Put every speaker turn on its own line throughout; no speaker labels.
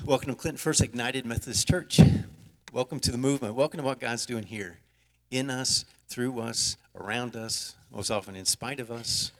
Welcome to Clinton First Ignited Methodist Church. Welcome to the movement. Welcome to what God's doing here. In us, through us, around us, most often in spite of us.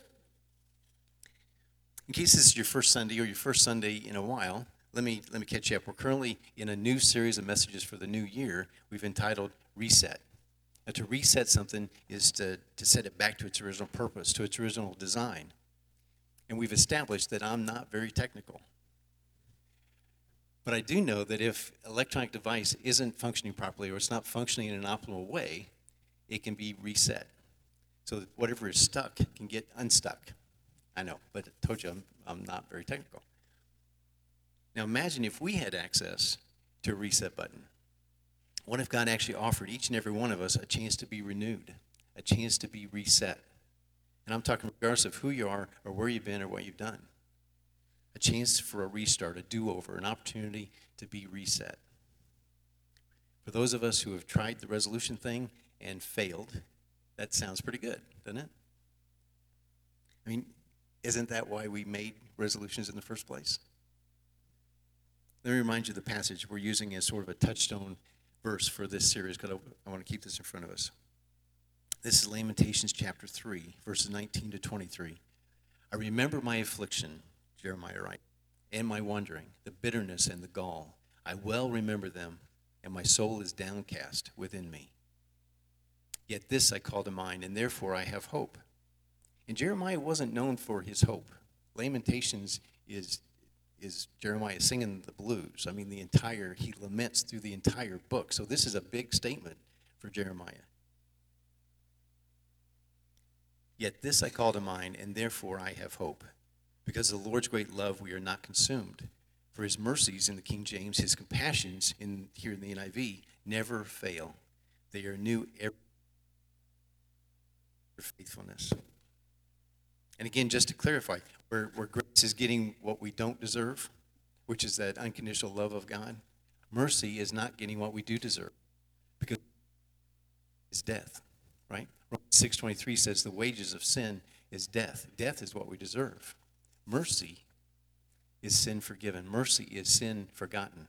In case this is your first Sunday or your first Sunday in a while, let me catch you up. We're currently in a new series of messages for the new year we've entitled Reset. Now, to reset something is to set it back to its original purpose, to its original design. And we've established that I'm not very technical. But I do know that if an electronic device isn't functioning properly or it's not functioning in an optimal way, it can be reset. So that whatever is stuck can get unstuck. I know, but I told you I'm not very technical. Now imagine if we had access to a reset button. What if God actually offered each and every one of us a chance to be renewed, a chance to be reset? And I'm talking regardless of who you are or where you've been or what you've done. A chance for a restart, a do-over, an opportunity to be reset. For those of us who have tried the resolution thing and failed, that sounds pretty good, doesn't it? I mean, isn't that why we made resolutions in the first place? Let me remind you of the passage we're using as sort of a touchstone verse for this series, because I want to keep this in front of us. This is Lamentations chapter 3, verses 19 to 23. I remember my affliction, Jeremiah writes, and my wandering, the bitterness and the gall. I well remember them, and my soul is downcast within me. Yet this I call to mind, and therefore I have hope. And Jeremiah wasn't known for his hope. Lamentations is Jeremiah singing the blues. I mean, he laments through the entire book. So this is a big statement for Jeremiah. Yet this I call to mind, and therefore I have hope. Because of the Lord's great love, we are not consumed. For his mercies in the King James, his compassions here in the NIV, never fail. They are new every faithfulness. And again, just to clarify, where grace is getting what we don't deserve, which is that unconditional love of God, mercy is not getting what we do deserve, because it's death, right? Romans 6:23 says the wages of sin is death. Death is what we deserve. Mercy is sin forgiven. Mercy is sin forgotten.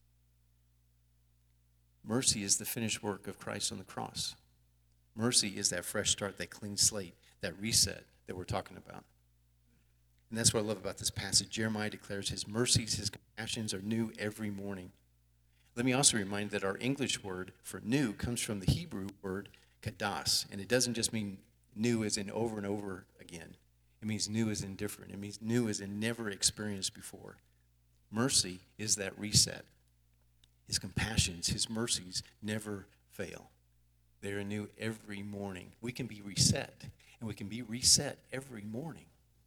Mercy is the finished work of Christ on the cross. Mercy is that fresh start, that clean slate, that reset that we're talking about. And that's what I love about this passage. Jeremiah declares his mercies, his compassions are new every morning. Let me also remind that our English word for new comes from the Hebrew word kadas. And it doesn't just mean new as in over and over again. It means new as in different. It means new as in never experienced before. Mercy is that reset. His compassions, his mercies never fail. They are new every morning. We can be reset, and we can be reset every morning.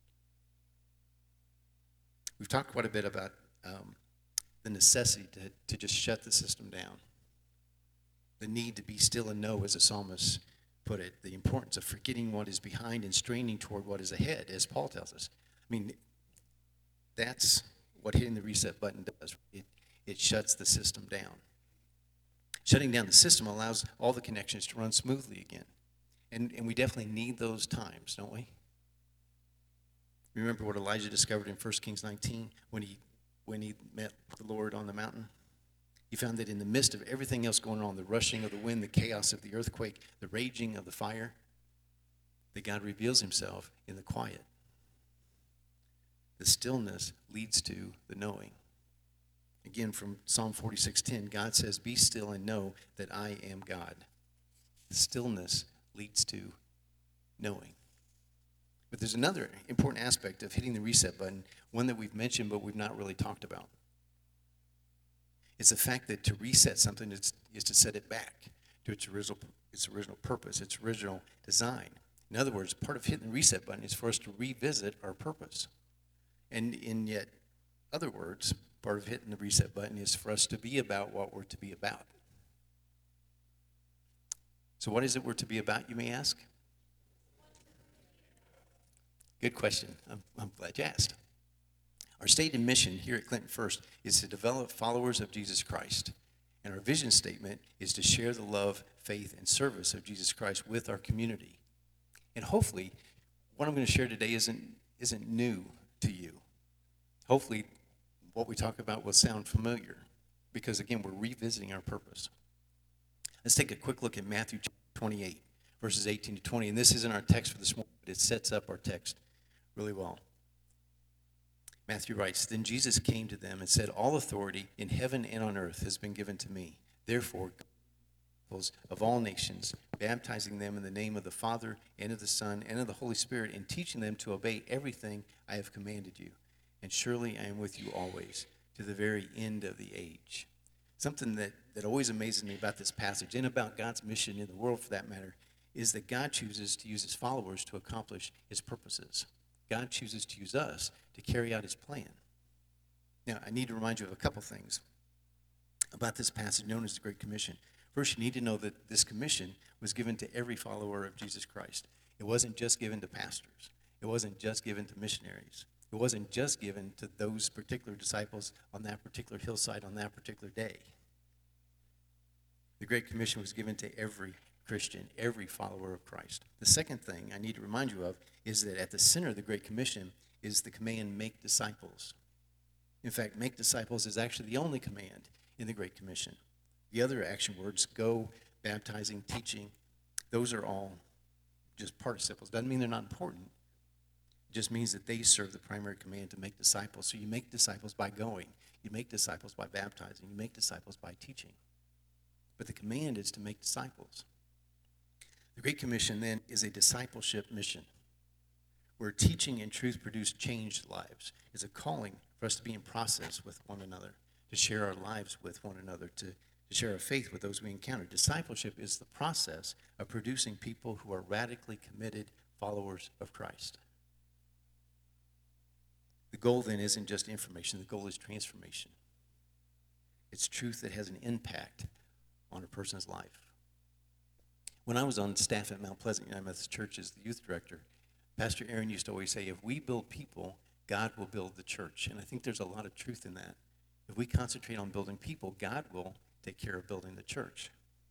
We've talked quite a bit about the necessity to just shut the system down. The need to be still and know, as the psalmist put it, the importance of forgetting what is behind and straining toward what is ahead, as Paul tells us. I mean, that's what hitting the reset button does. It shuts the system down. Shutting down the system allows all the connections to run smoothly again. And we definitely need those times, don't we? Remember what Elijah discovered in 1 Kings 19 when he met the Lord on the mountain? He found that in the midst of everything else going on, the rushing of the wind, the chaos of the earthquake, the raging of the fire, that God reveals himself in the quiet. The stillness leads to the knowing. Again, from Psalm 46:10, God says, "Be still and know that I am God." The stillness leads to knowing. But there's another important aspect of hitting the reset button, one that we've mentioned but we've not really talked about. It's the fact that to reset something is to set it back to its original purpose, its original design. In other words, part of hitting the reset button is for us to revisit our purpose. And in yet other words, part of hitting the reset button is for us to be about what we're to be about. So what is it we're to be about, you may ask? Good question. I'm glad you asked. Our stated mission here at Clinton First is to develop followers of Jesus Christ. And our vision statement is to share the love, faith, and service of Jesus Christ with our community. And hopefully, what I'm going to share today isn't new to you. Hopefully, what we talk about will sound familiar because, again, we're revisiting our purpose. Let's take a quick look at Matthew 28, verses 18 to 20. And this isn't our text for this morning, but it sets up our text really well. Matthew writes, "Then Jesus came to them and said, 'All authority in heaven and on earth has been given to me. Therefore, go of all nations, baptizing them in the name of the Father and of the Son and of the Holy Spirit, and teaching them to obey everything I have commanded you. And surely I am with you always, to the very end of the age.'" Something that always amazes me about this passage, and about God's mission in the world for that matter, is that God chooses to use his followers to accomplish his purposes. God chooses to use us to carry out his plan. Now, I need to remind you of a couple things about this passage known as the Great Commission. First, you need to know that this commission was given to every follower of Jesus Christ. It wasn't just given to pastors. It wasn't just given to missionaries. It wasn't just given to those particular disciples on that particular hillside on that particular day. The Great Commission was given to every Christian, every follower of Christ. The second thing I need to remind you of is that at the center of the Great Commission is the command, make disciples. In fact, make disciples is actually the only command in the Great Commission. The other action words, go, baptizing, teaching, those are all just participles. Doesn't mean they're not important. It just means that they serve the primary command to make disciples. So you make disciples by going. You make disciples by baptizing. You make disciples by teaching. But the command is to make disciples. The Great Commission, then, is a discipleship mission where teaching and truth produce changed lives. It's a calling for us to be in process with one another, to share our lives with one another, to share our faith with those we encounter. Discipleship is the process of producing people who are radically committed followers of Christ. The goal then isn't just information. The goal is transformation. It's truth that has an impact on a person's life. When I was on staff at Mount Pleasant United Methodist Church as the youth director, Pastor Aaron used to always say, if we build people, God will build the church. And I think there's a lot of truth in that. If we concentrate on building people, God will take care of building the church.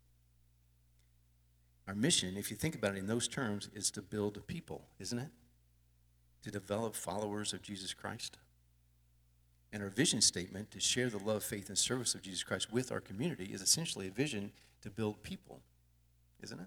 Our mission, if you think about it in those terms, is to build people, isn't it? To develop followers of Jesus Christ. And our vision statement, to share the love, faith, and service of Jesus Christ with our community, is essentially a vision to build people, isn't it?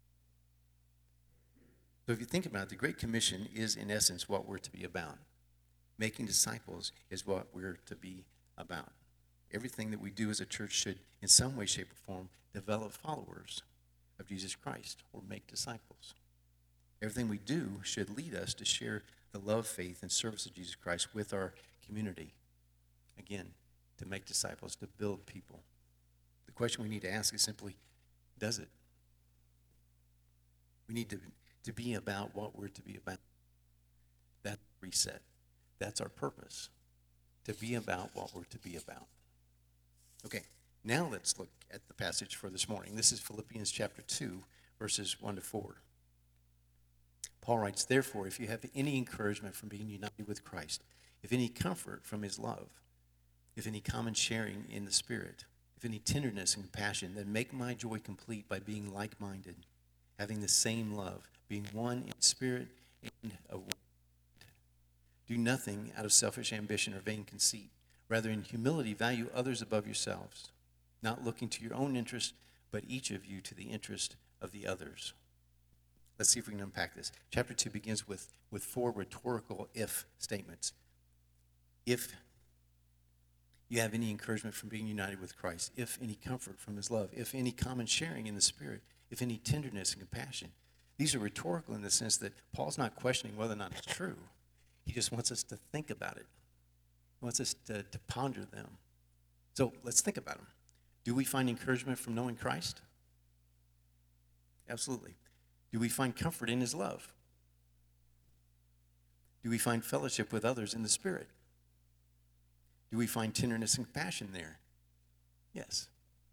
So if you think about it, the Great Commission is, in essence, what we're to be about. Making disciples is what we're to be about. Everything that we do as a church should, in some way, shape, or form, develop followers of Jesus Christ or make disciples. Everything we do should lead us to share the love, faith, and service of Jesus Christ with our community. Again, to make disciples, to build people. The question we need to ask is simply, does it? We need to be about what we're to be about. That's reset. That's our purpose, to be about what we're to be about. Okay, now let's look at the passage for this morning. This is Philippians chapter 2, verses 1 to 4. Paul writes, "Therefore, if you have any encouragement from being united with Christ, if any comfort from his love, if any common sharing in the Spirit, if any tenderness and compassion, then make my joy complete by being like-minded, having the same love, being one in spirit and of one mind. Do nothing out of selfish ambition or vain conceit. Rather, in humility, value others above yourselves, not looking to your own interest, but each of you to the interest of the others." Let's see if we can unpack this. Chapter 2 begins with 4 rhetorical if statements. If you have any encouragement from being united with Christ, if any comfort from his love, if any common sharing in the Spirit, if any tenderness and compassion. These are rhetorical in the sense that Paul's not questioning whether or not it's true. He just wants us to think about it. He wants us to ponder them. So let's think about them. Do we find encouragement from knowing Christ? Absolutely. Do we find comfort in his love? Do we find fellowship with others in the Spirit? Do we find tenderness and compassion there? Yes.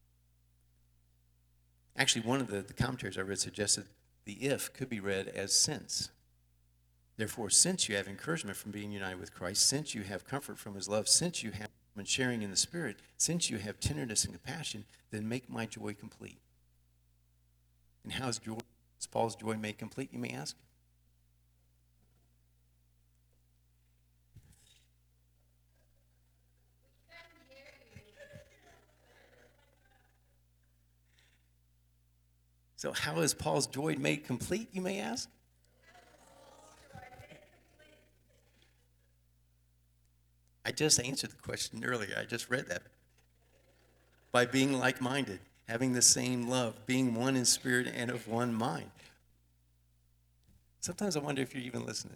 Actually, one of the commentaries I read suggested the if could be read as since. Therefore, since you have encouragement from being united with Christ, since you have comfort from his love, since you have sharing in the Spirit, since you have tenderness and compassion, then make my joy complete. And how is Paul's joy made complete, you may ask? So how is Paul's joy made complete, you may ask? I just answered the question earlier. I just read that. By being like-minded, having the same love, being one in spirit and of one mind. Sometimes I wonder if you're even listening.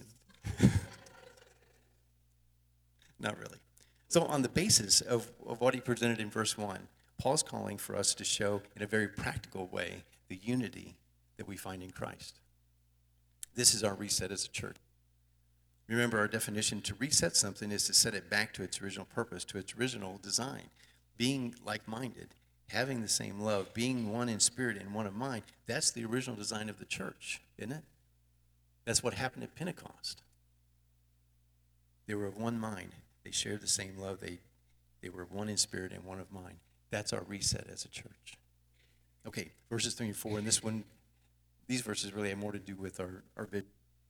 Not really. So on the basis of what he presented in verse 1, Paul's calling for us to show in a very practical way the unity that we find in Christ. This is our reset as a church. Remember, our definition to reset something is to set it back to its original purpose, to its original design. Being like-minded, having the same love, being one in spirit and one of mind, that's the original design of the church, isn't it? That's what happened at Pentecost. They were of one mind. They shared the same love. They were one in spirit and one of mind. That's our reset as a church. Okay, verses 3 and 4, and these verses really have more to do with our vision.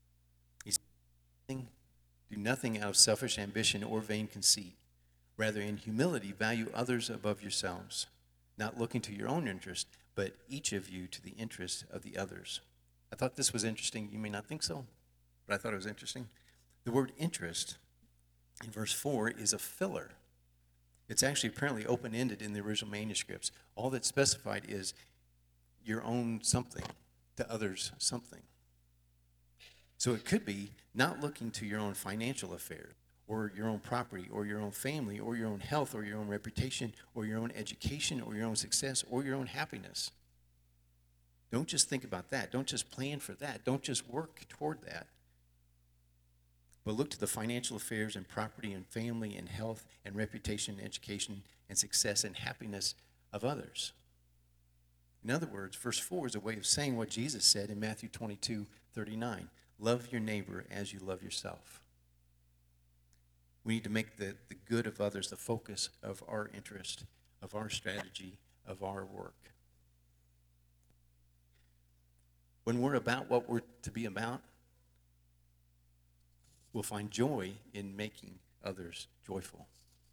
Do nothing out of selfish ambition or vain conceit. Rather, in humility, value others above yourselves, not looking to your own interest, but each of you to the interest of the others. I thought this was interesting. You may not think so, but I thought it was interesting. The word interest in verse 4 is a filler. It's actually apparently open-ended in the original manuscripts. All that's specified is your own something to others something. So it could be not looking to your own financial affairs or your own property or your own family or your own health or your own reputation or your own education or your own success or your own happiness. Don't just think about that. Don't just plan for that. Don't just work toward that. But look to the financial affairs and property and family and health and reputation and education and success and happiness of others. In other words, verse 4 is a way of saying what Jesus said in Matthew 22:39. Love your neighbor as you love yourself. We need to make the good of others the focus of our interest, of our strategy, of our work. When we're about what we're to be about, we'll find joy in making others joyful.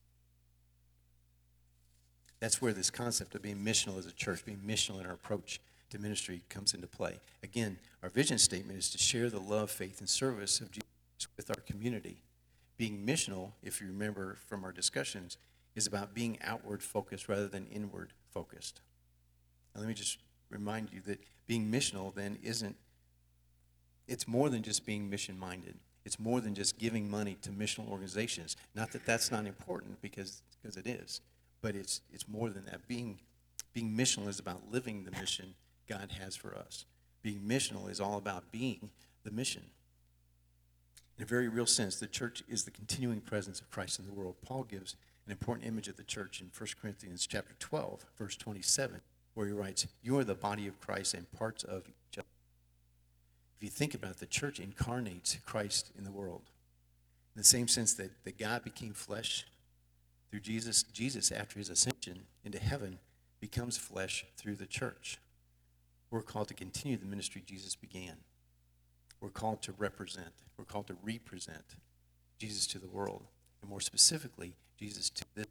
That's where this concept of being missional as a church, being missional in our approach to ministry comes into play. Again, our vision statement is to share the love, faith, and service of Jesus with our community. Being missional, if you remember from our discussions, is about being outward focused rather than inward focused. Now, let me just remind you that being missional then it's more than just being mission minded. It's more than just giving money to missional organizations. Not that that's not important, because it is, but it's more than that. Being missional is about living the mission God has for us. Being missional is all about being the mission. In a very real sense, the church is the continuing presence of Christ in the world. Paul gives an important image of the church in 1 Corinthians chapter 12, verse 27, where he writes, "You are the body of Christ and parts of each other." If you think about it, the church incarnates Christ in the world. In the same sense that God became flesh through Jesus after his ascension into heaven becomes flesh through the church. We're called to continue the ministry Jesus began. We're called to represent. We're called to represent Jesus to the world, and more specifically, Jesus to this.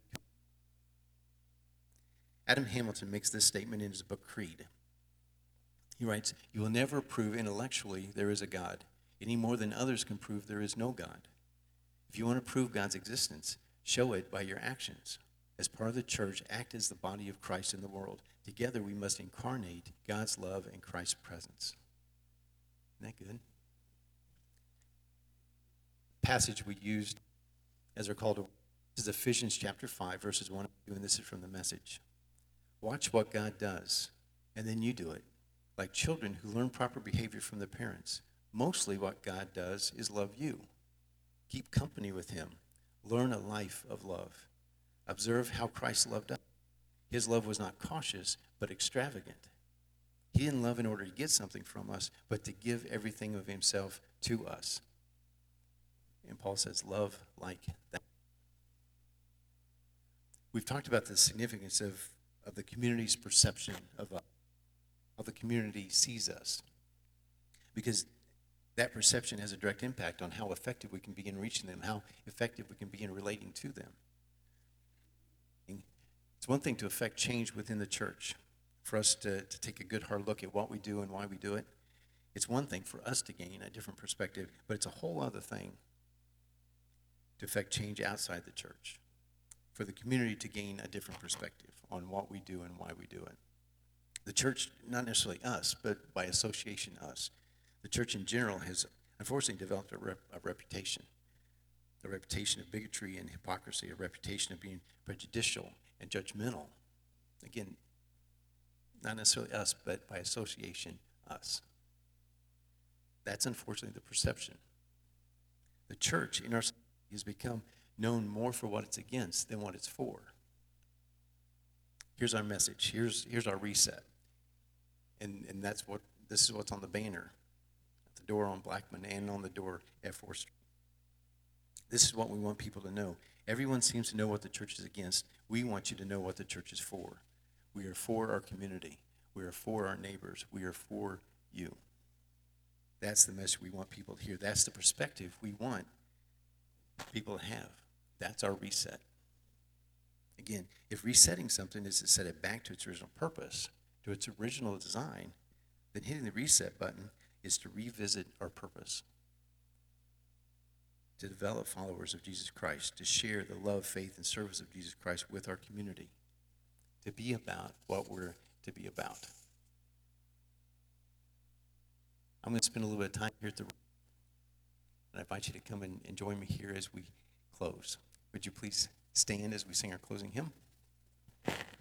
Adam Hamilton makes this statement in his book Creed. He writes, "You will never prove intellectually there is a God, any more than others can prove there is no God. If you want to prove God's existence, show it by your actions. As part of the church, act as the body of Christ in the world. Together we must incarnate God's love and Christ's presence." Isn't that good? The passage we used as our call to is Ephesians chapter 5, verses 1 and 2, and this is from the Message. "Watch what God does, and then you do it, like children who learn proper behavior from their parents. Mostly what God does is love you. Keep company with him. Learn a life of love. Observe how Christ loved us. His love was not cautious, but extravagant. He didn't love in order to get something from us, but to give everything of himself to us." And Paul says, love like that. We've talked about the significance of the community's perception of us, how the community sees us, because that perception has a direct impact on how effective we can begin reaching them, how effective we can begin relating to them. It's one thing to affect change within the church. for us to take a good hard look at what we do and why we do it. It's one thing for us to gain a different perspective, but it's a whole other thing to affect change outside the church, for the community to gain a different perspective on what we do and why we do it. The church, not necessarily us, but by association us. The church in general has unfortunately developed a reputation of bigotry and hypocrisy, a reputation of being prejudicial and judgmental. Again, not necessarily us, but by association, us. That's unfortunately the perception. The church in our society has become known more for what it's against than what it's for. Here's our message. Here's our reset. And this is what's on the banner at the door on Blackman and on the door at 4th Street. This is what we want people to know. Everyone seems to know what the church is against. We want you to know what the church is for. We are for our community. We are for our neighbors. We are for you. That's the message we want people to hear. That's the perspective we want people to have. That's our reset. Again, if resetting something is to set it back to its original purpose, to its original design, then hitting the reset button is to revisit our purpose. To develop followers of Jesus Christ, to share the love, faith, and service of Jesus Christ with our community, to be about what we're to be about. I'm going to spend a little bit of time here at the room, and I invite you to come and join me here as we close. Would you please stand as we sing our closing hymn?